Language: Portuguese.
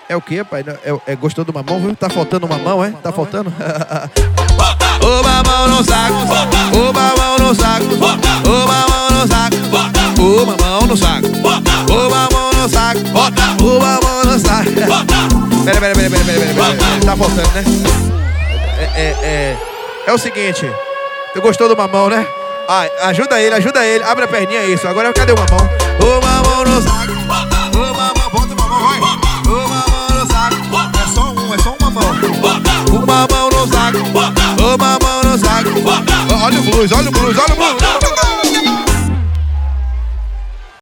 É o quê, pai? Gostou do mamão, viu? Tá faltando mamão, é? Tá faltando? O mamão no saco, o mamão no saco, o mamão no saco, o mamão no saco, o mamão no saco, o mamão no saco. Pera. Tá faltando, né? É o seguinte, tu gostou do mamão, né? Ai, ajuda ele, abre a perninha, isso. Agora cadê o mamão? O mamão no saco, o mamão, bota o mamão, vai. O mamão no saco, é só um mamão. O mamão no saco, o mamão no saco. Olha o blues.